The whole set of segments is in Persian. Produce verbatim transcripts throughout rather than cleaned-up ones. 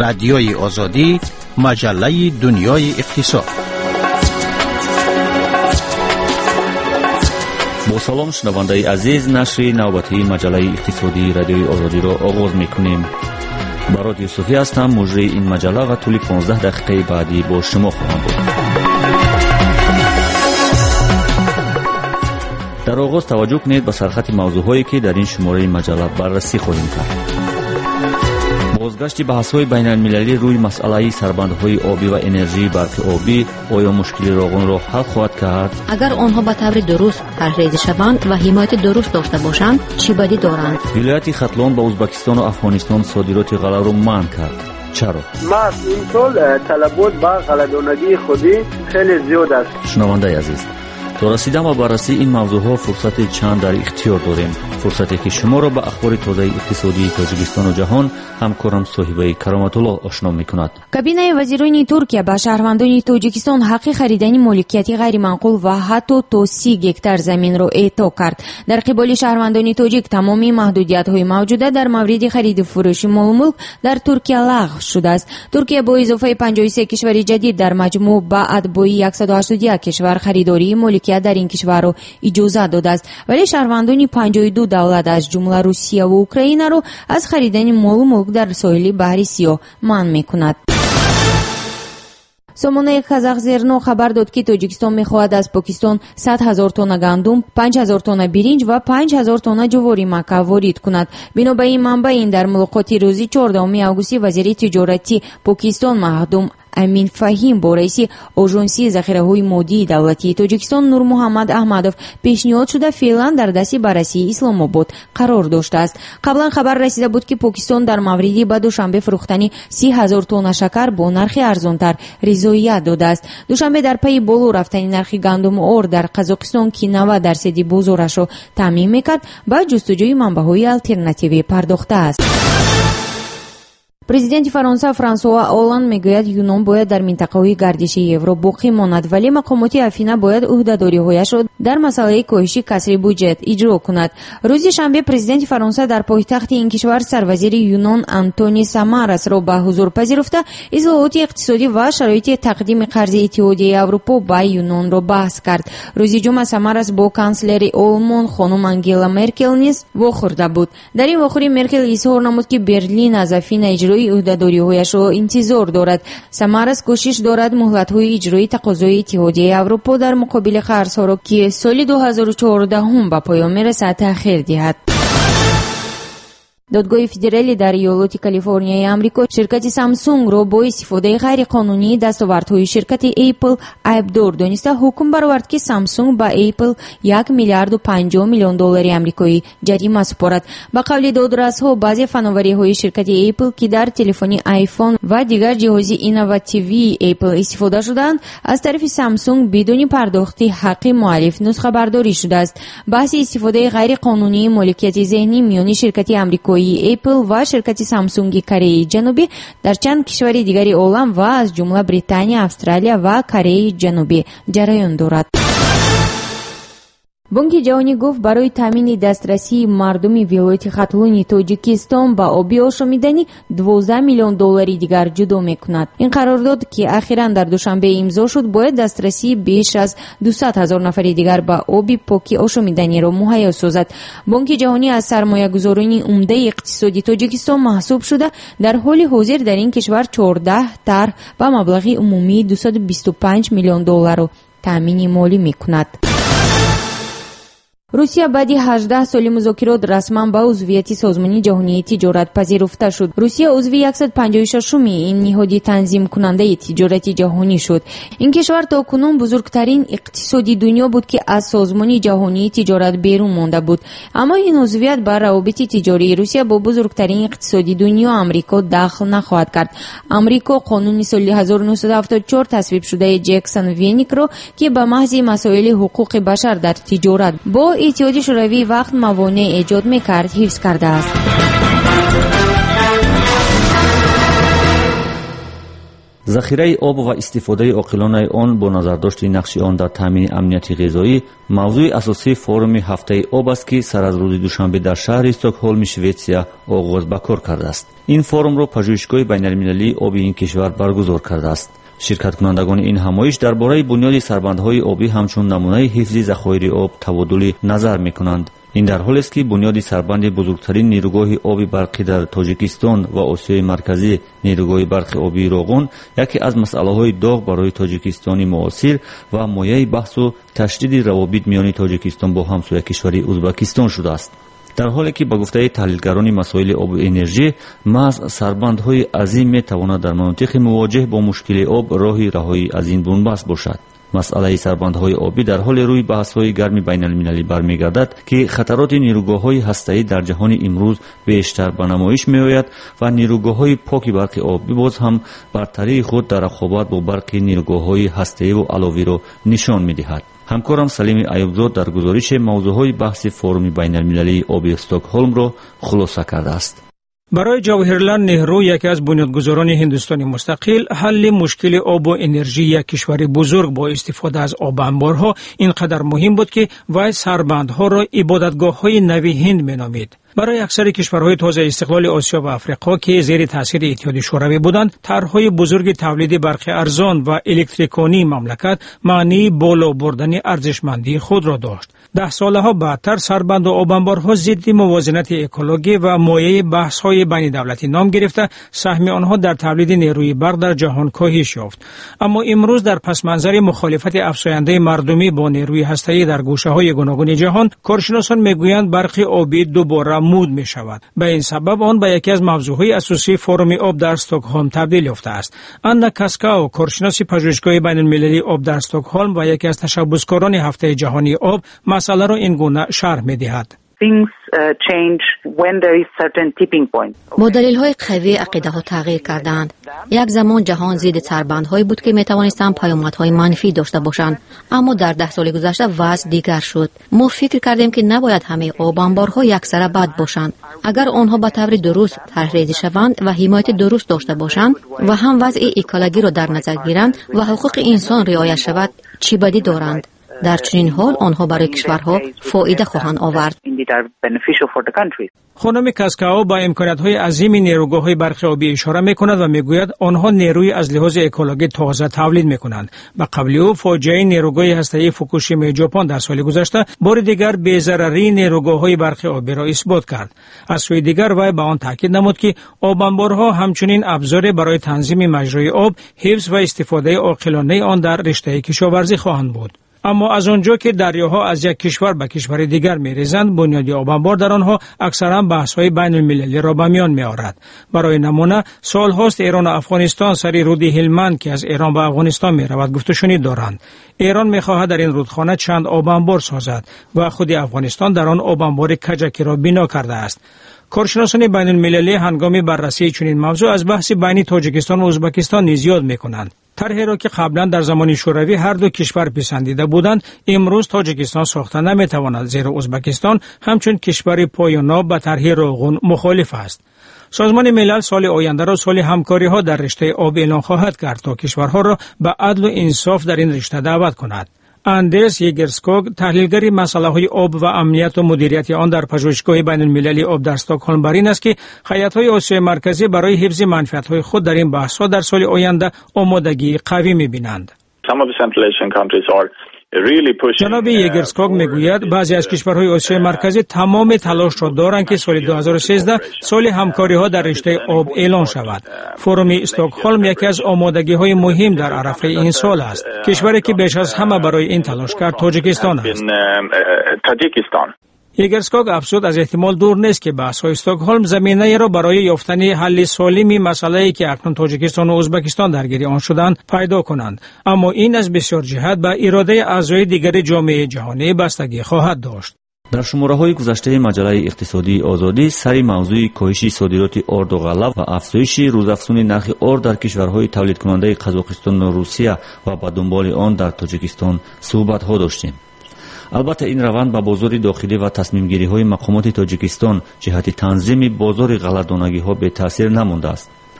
رادیوی آزادی، مجله دنیای اقتصاد. با سلام شنونده عزیز، نشر نوبتی مجله اقتصادی رادیوی آزادی را آغاز می‌کنیم. برات یوسفی هستم، مجری این مجله و طول پانزده دقیقه بعدی با شما خواهم بود. در آغاز توجه کنید به سرخط موضوعهایی که در این شماره مجله بررسی خواهیم کرد. بازگشت بحث‌های بین‌المللی روی مسئله سربندهای آبی و انرژی برق آبی آیا مشکل راغون را حل خواهد کرد؟ اگر آنها به طور درست طرح‌ریزی شوند و حمایت درست داشته باشند چه بدی دارند؟ ولایت ختلان به ازبکستان و افغانستان صادرات غله را منع کرد. چرا؟ ما این سال طلبات با غله‌دانگی خودی خیلی زیاد است. شنونده عزیز، تا رسیدن به بررسی این موضوعها فرصت چند در اختیار داریم، فرصتی که شما را به اخبار تازه اقتصادی تاجیکستان و جهان همکارم صاحبه کرامت الله آشنا می‌کند. کابینه وزیران ترکیه به شهروندان تاجیکستان حق خریدن مالکیت غیر منقول و حتی تا سی گکتار زمین را اعطا کرد. در قبال شهروندان تاجیک تمامی محدودیت‌های موجوده در مورد خرید و فروش مال ملک در ترکیه لغو شده است. ترکیه با اضافه پنجاه و سه کشور جدید در مجموع بعد با صد و هشتاد و یک کشور خریداری مالکیت در این کشور را اجازه داده است، ولی شهروندان پنجاه و دو دولت از جمله روسیه و اوکراین را از خریدن مال و ملک در ساحل بحر سیاه منع می‌کند. سامانه کازاخ زرنو خبر داد که تاجیکستان می‌خواهد از پاکستان صد هزار تن گندم، پنج هزار تن برنج و پنج هزار تن جواری مکه وارد کند. بنا به این منبع این در ملاقات روزی چهاردهم آگوست وزیر تجارتی پاکستان مخدوم امین فهیم با رئیس آژانسی ذخیره‌های مادی دولتی تاجیکستان نور محمد احمدов پیشنهاد شده فعلا در دست بررسی اسلام آباد قرار داشته است. قبلا خبر رسیده بود که پاکستان در مورد به دوشنبه فروختن سی هزار تن شکر با نرخ ارزانتر رضایت داده است. دوشنبه در پی بالا رفتن نرخ گندم اور در قزاقستان که نود درصد بازارش را تامین می‌کرد با جستجوی منبع‌های آلترناتیوی پرداخته است. президенти فرانسه فرانسوا اولанд میگوید یونان باید در منطقه گردش یورو باقی ماند، ولی مقامات افینه باید عهده‌داری‌هایش را در مسئله کاهش کسری بودجه اجرا کند. روز شنبه پرزیدنت فرانسه در پایتخت این کشور سروزیر یونان آنتونی ساماراس را به حضور پذیرفته اصلاحات اقتصادی و شرایط تقدیم قرض اتحادیه اروپا به یونان را بحث کرد. روز جمعه ساماراس با کانسلر آلمان خانم انگلا مرکل نیز واخورده بود. در این واخوری مرکل اظهار نمود که برلین از افین اجرای عهده‌داری‌هایش را انتظار دارد. ساماراس کوشش دارد مهلت‌های اجرایی تقاضای اتحادیه اروپا در مقابل قرض‌ها را که سال دو هزار و چهارده هم به پایان می‌رسد تأخیر دهد. دادگاه فدرالی در ایالت کالیفرنیای آمریکا شرکت سامسونگ را با استفاده غیر قانونی دستاوردهای شرکت اپل عیبدار دانسته حکم برآورد که سامسونگ با اپل یک میلیارد و پنجاه میلیون دلار آمریکایی جریمه سپارد. با قول دادرس‌ها بعضی فناوری‌های شرکت اپل که در تلفن آیفون و دیگر جهازی اینوواتیوی اپل استفاده شدند از طرف سامسونگ بدون پرداخت حق مؤلف نسخه برداری شده است. بحث استفاده غیر قانونی مالکیت ذهنی میان شرکت آمریکایی اپل و شرکت سامسونگ کره جنوبی در چند کشور دیگری عالم و از جمله بریتانیا، استرالیا و کره جنوبی جریان دارد. بانک جهانی گفت برای تامین دسترسی مردم ولایت ختلون تاجیکستان به آبی آشامیدنی دوازده میلیون دلار دیگر جدا میکند. این قرارداد که اخیراً در دوشنبه امضا شد باید دسترسی بیش از دویست هزار نفر دیگر به آب پاک آشامیدنی را مهیا سازد. بانک جهانی از سرمایه‌گذاران عمده اقتصادی تاجیکستان محسوب شده در حال حاضر در این کشور چهارده طرح و مبلغ عمومی دویست و بیست و پنج میلیون دلار را تامین مالی میکند. روسیه بعد هجده سال مذاکرات رسما به عضویت سازمان جهانی تجارت پذیرفته شد. روسیه عضو صد و پنجاه و شش این نهاد تنظیم کننده تجارت جهانی شد. این کشور تاکنون بزرگترین اقتصادی دنیا بود که از سازمان جهانی تجارت بیرون مانده بود، اما این عضویت بر روابط تجاری روسیه با بزرگترین اقتصادی دنیا آمریکا دخل نخواهد کرد. آمریکا قانون سال هزار و نهصد و هفتاد و چهار تصویب شده جکسون وینیک را که به محض مسائل حقوق بشر در تجارت با اتحادیه شوروی وقت موانع ایجاد می‌کرد حفظ کرده است. захираи об ва истифодаи оқилонаи он бо назардошти нақши он дар таъмини амнияти ғизоӣ мавзӯи асосии форуми ҳафтаи об аст, ки сар аз рӯзи душанбе дар шаҳри стокҳолми шветсия оғоз ба кор кардааст. ин форумро пажӯҳишгоҳи байналмилалии оби ин кишвар баргузор кардааст. ширкаткунандагони ин ҳамоиш дар бораи бунёди сарбандҳои обӣ ҳамчун намунаи ҳифзи захоири об табодули назар мекунанд. ин дар ҳолест, ки бунёди сарбанди бузургтарин нерӯгоҳи оби барқӣ дар тоҷикистон ва осиёи марказӣ, нерӯгоҳи барқи обии Роғун, яке аз масъалаҳои доғ барои тоҷикистони муосир ва мояи баҳсу ташдиди равобит миёни тоҷикистон бо ҳамсоякишвари Узбекистон шудааст. дар ҳоле ки ба гуфтаи таҳлилгарони масоили обу энержӣ, маҳз сарбандҳои азим метавонад дар манотиқи мувоҷеҳ бо мушкили об роҳи раҳоӣ аз ин бунбаст бошад. масъалаи сарбандҳои обӣ дар ҳоли рӯи баҳсҳои гарми байналмилалӣ бармегардад, ки хатароти нерӯгоҳҳои ҳастаӣ дар ҷаҳони имрӯз бештар ба намоиш меояд ва нерӯгоҳҳои поки барқи обӣ боз ҳам бартарии худ дар рақобат бо барқи нерӯгоҳҳои ҳастаиву аловиро нишон медиҳад. ҳамкорам Салими Аюбзод дар гузорише мавзӯъҳои баҳси форуми байналмилалии оби Стокҳолмро хулоса кардааст. барои ҷавоҳирлал неҳру, яке аз бунёдгузорони ҳиндустони мустақил, ҳалли мушкили обу энержии як кишвари бузург бо истифода аз обанборҳо ин қадар муҳим буд, ки вай сарбандҳоро ибодатгоҳҳои нави ҳинд меномид. барои аксари кишварҳои тозаи истиқлоли осиё ва африқо, ки зери таъсири иттиҳоди шӯравӣ буданд, тарҳҳои бузурги тавлиди барқи арзон ва электриконии мамлакат маънии боло бурдани арзишмандии худро дошт. даҳсолаҳо баъдтар сарбанду обанборҳо зидди мувозинати экологӣ ва мояи баҳсҳои байнидавлатӣ ном гирифта, саҳми онҳо дар тавлиди нерӯи барқ дар ҷаҳон коҳиш ёфт. аммо имрӯз дар пасманзари мухолифати афзояндаи мардумӣ бо нерӯи ҳастаӣ дар гӯшаҳои гуногуни ҷаҳон, коршиносон мегӯянд барқи обӣ дубора муд мешавад. ба ин сабаб он ба яке аз мавзӯъҳои асосии форуми об дар Стокҳолм табдил ёфтааст. Анна Каскао, коршиноси пажӯҳишгоҳи байнулмилалии об дар Стокҳолм ва яке аз ташаббускорони ҳафтаи ҷаҳонии об, масъаларо ин гуна шарҳ медиҳад. با دلیل های قوی عقیده ها تغییر کردند. یک زمان جهان زیر سربندهایی بود که می توانستند پیامدهای منفی داشته باشند، اما در ده سال گذشته وضع دیگر شد. ما فکر کردیم که نباید همه آبانبارها یکسره بد باشند. اگر آنها به طور درست طرح‌ریزی شوند و حمایت درست داشته باشند و هم وضع اکولوژی را در نظر گیرند و حقوق انسان رعایت شود، چی بدی دارند؟ در چنین حال آنها برای کشورها فایده خواهند آورد. خانم کاسکاو با امکانات‌های عظیم نیروگاه‌های برق آبی اشاره می‌کند و می‌گوید آنها نیروی از لحاظ اکولوژی تازه تولید می‌کنند. به قبل او فاجعه نیروگاه هسته‌ای فوکوشیما ژاپن در سال گذشته بار دیگر بی‌ضرری نیروگاه‌های برق آبی را اثبات کرد. از سوی دیگر وی به آن تاکید نمود که آبانبارها همچنین ابزاری برای تنظیم مجرای آب، حفظ و استفاده عاقلانه آن در رشته کشاورزی خواهند بود. اما از آنجا که دریاها از یک کشور به کشور دیگر می‌ریزند، بنیاد آبانبار در آنها اکثرا بحث‌های بین‌المللی را به میان می‌آورد. برای نمونه سال‌هاست ایران و افغانستان سر رود هلمند که از ایران به افغانستان می‌رود گفت و شنید دارند. ایران می‌خواهد در این رودخانه چند آبانبار سازد و خود افغانستان در آن آبانبار کجکی را بنا کرده است. کارشناسان بین‌المللی هنگام بررسی چنین موضوع از بحث بین تاجیکستان و ازبکستان نیز یاد می‌کنند. طرحی را که قبلا در زمان شوروی هر دو کشور پسندیده بودند، امروز تاجیکستان ساخته نمی‌تواند، زیرا ازبکستان همچون کشور پایان‌یاب به طرح روغن مخالف است. سازمان ملل سال آینده را سال همکاری‌ها در رشته آب اعلان خواهد کرد تا کشورها را به عدل و انصاف در این رشته دعوت کند. اندرس یگرسکوگ، تحلیلگر مسائل آب و امنیت و مدیریت آن در پژوهشگاه بین‌المللی آب در استکهلم بر این است که هیئت‌های آسیای مرکزی برای حفظ منفعت‌های خود در این بحث‌ها در سال آینده آمادگی قوی می‌بینند. جناب یگرسکوگ میگوید بعضی از کشورهای آسیای مرکزی تمام تلاش را دارند که سال دو هزار و سیزده سال همکاری‌ها در رشته آب اعلان شود. فروم استکهلم یکی از آمادگی‌های مهم در عرصه این سال است. کشوری که بیش از همه برای این تلاش کرد تاجیکستان است. یگرسکوگ افزود از احتمال دور نیست که بحث‌های استکهلم زمینه‌ای را برای یافتن حل سالمی مسئله‌ای که اکنون تاجیکستان و ازبکستان درگیر آن شدند پیدا کنند، اما این از بسیار جهت به اراده اعضای دیگر جامعه جهانی بستگی خواهد داشت. در شماره‌های گذشته مجله اقتصادی آزادی سری موضوع کاهش صادرات آرد و غله و افزایش روزافزون نرخ آرد در کشورهای تولید کننده قزاقستان و روسیه و به دنبال آن در تاجیکستان صحبت‌ها داشتیم. البته این روند با بازار داخلی و تصمیم گیری های مقامات تاجیکستان جهت تنظیم بازار غله‌دانگی ها به تاثیر نمانده است.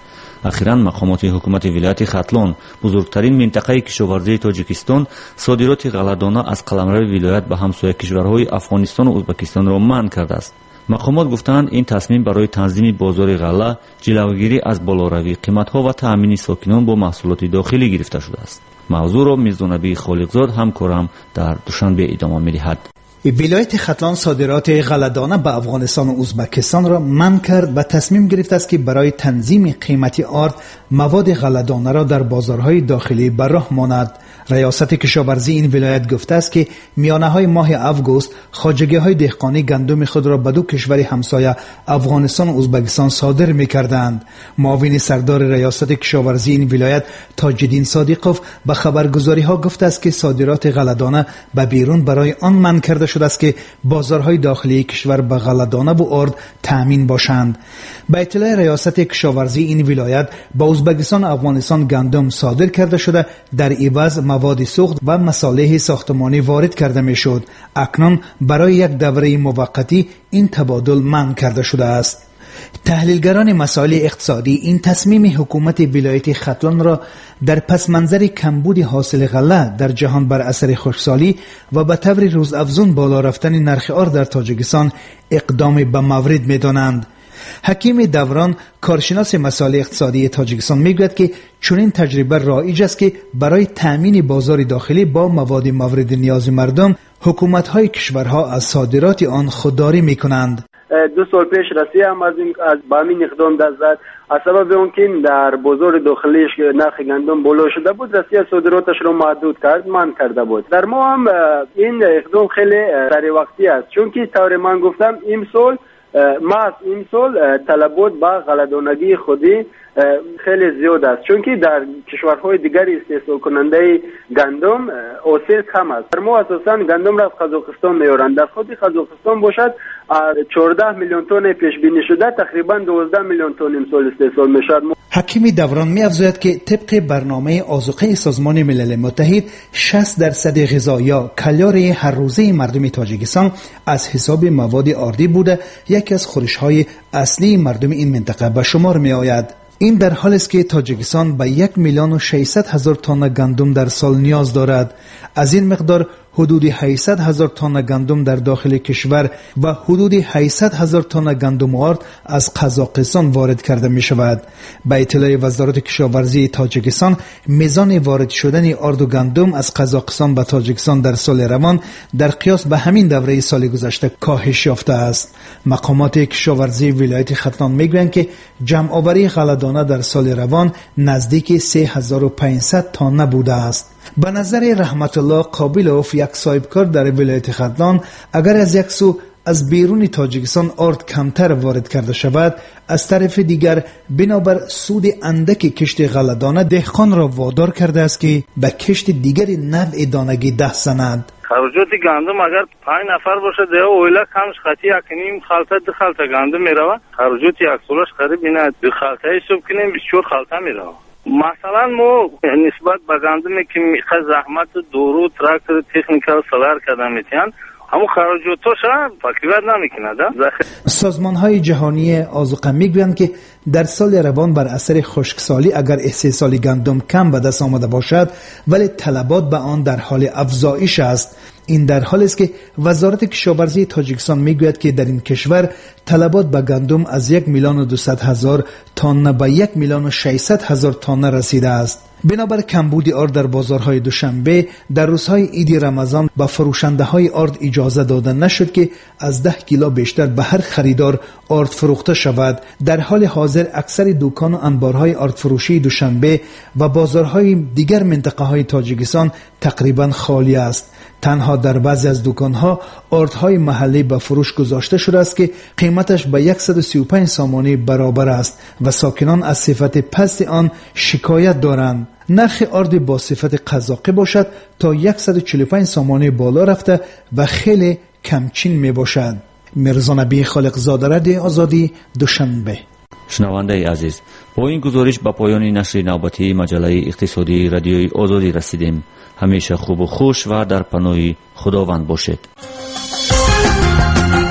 اخیراً مقامات حکومت ولایت ختلان بزرگترین منطقه کشاورزی تاجیکستان صادرات غله‌دانه از قلمرو ولایت به همسایه کشورهای افغانستان و ازبکستان را منع کرده است. مقامات گفتند این تصمیم برای تنظیم بازار غله، جلوگیری از بالاروی قیمت‌ها و تأمین ساکنان با محصولات داخلی گرفته شده است. موضوع را میرزانبی خالقزاد همکارم در دوشنبه ادامه می‌دهد. ولایت ختلان صادرات غله‌دانه به افغانستان و ازبکستان را منع کرد و تصمیم گرفت است که برای تنظیم قیمتی آرد مواد غله‌دانه را در بازارهای داخلی بر راه ماند. ریاست کشاورزی این ولایت گفته است که میانه های ماه اوگوست خواجگی های دهقانی گندم خود را به دو کشور همسایه افغانستان و ازبکستان صادر می‌کردند. معاون سردار ریاست کشاورزی این ولایت تاج‌الدین صادقوف به خبرگزاری ها گفته است که صادرات غله‌دانه به بیرون برای آن منع کرده شده است که بازارهای داخلی کشور به غله‌دانه و آرد تامین باشند. به اطلاع ریاست کشاورزی این ولایت با ازبکستان و افغانستان گندم صادر کرده شده در عوض مواد سوخت و مصالح ساختمانی وارد کرده میشد. اکنون برای یک دوره موقتی این تبادل منع کرده شده است. تحلیلگران مسائل اقتصادی این تصمیم حکومت ولایت ختلان را در پس منظر کمبود حاصل غله در جهان بر اثر خشکسالی و به طور روزافزون بالا رفتن نرخ آرد در تاجیکستان اقدام به مورد می‌دانند. حکیم دوران کارشناس مسائل اقتصادی تاجیکستان میگوید که چنین تجربه رایج است که برای تامین بازار داخلی با مواد مورد نیاز مردم حکومت‌های کشورها از صادرات آن خودداری می‌کنند. دو سال پیش روسیه هم از این از با همین اقدام دست زد. از سبب اون که در بازار داخلیش نرخ گندم بالا شده بود، روسیه صادراتش رو محدود کرد، منع کرده بود. در ما هم این اقدام خیلی سری وقتی است، چون که طور من گفتم این سال ما از این سال طلبات به غله‌دانگی خودی خیلی زیاد است، چون که در کشورهای دیگر استحصال کننده گندم حاصل کم است. در ما اساساً گندم را از قزاقستان میارند. در خود قزاقستان باشد چهارده میلیون تن پیش بینی شده، تقریبا دوازده میلیون تن امسال استحصال میشد. حکیم دوران می‌افزاید که طبق برنامه آذوقه سازمان ملل متحد شصت درصد غذا یا کالری هر روزه مردم تاجیکستان از حساب مواد آردی بوده، یکی از خورش‌های اصلی مردم این منطقه به شمار می‌آید. این در حالی است که تاجیکستان به یک میلیون و ششصد هزار تن گندم در سال نیاز دارد. از این مقدار حدود هشتصد هزار تن گندم در داخل کشور و حدود هشتصد هزار تن گندم آرد از قزاقستان وارد کرده می شود. به اطلاع وزارت کشاورزی تاجیکستان، میزان وارد شدن آرد و گندم از قزاقستان به تاجیکستان در سال روان در قیاس به همین دوره سال گذشته کاهش یافته است. مقامات کشاورزی ولایت ختلان میگویند که جمع آوری غله‌دانه در سال روان نزدیک سه هزار و پانصد تن بوده است. به نظر رحمت الله قابلوف، یک صاحبکار در ولایت ختلان، اگر از یک سو از بیرون تاجیکستان آرد کمتر وارد کرده شود، از طرف دیگر بنابر سود اندک کشت غله‌دانه دهقان را وادار کرده است که به کشت دیگر نوع دانگی دست زند. خرجات گندم اگر پنج نفر باشه ده اویلا کمش خطی اکنیم خالتا ده خالتا گندم میروه، خرجات یک سالش قریب اینه دو خالتا حساب کنیم بیست و چهار خالتا میروه. مثلا ما نسبت به گندمی که میخواد زحمت دورو تراکتور تکنیکال سالار کردن میتین همون خرجاتش فکر نمیکنه. سازمان های جهانی آذوقه میگویند که در سال روان بر اثر خشکسالی اگر استحصال گندم کم به دست آمده باشد، ولی طلبات به آن در حال افزایش است. این در حالی است که وزارت کشاورزی تاجیکستان میگوید که در این کشور طلبات به گندم از یک میلیون و دویست هزار تن به یک میلیون و ششصد هزار تن رسیده است. بنابر کمبود آرد در بازارهای دوشنبه در روزهای عید رمضان به فروشنده های آرد اجازه داده نشد که از ده کیلو بیشتر به هر خریدار آرد فروخته شود. در حال حاضر اکثر دکان و انبارهای آرد فروشی دوشنبه و بازارهای دیگر منطقه های تاجیکستان تقریبا خالی است. تنها در بعضی از دکانها آردهای محلی به فروش گذاشته شده است که قیمتش به صد و سی و پنج سامانی برابر است و ساکنان از صفت پست آن شکایت دارند. نرخ آرد با صفت قزاقی باشد تا صد و چهل و پنج سامانی بالا رفته و خیلی کمچین می باشد. میرزانبی خالقزاده، رادیو آزادی، دوشنبه. شنونده عزیز، با این گزارش به پایان نشر نوبتی مجله اقتصادی رادیوی آزادی رسیدیم. همیشه خوب و خوش و در پناه خداوند باشید.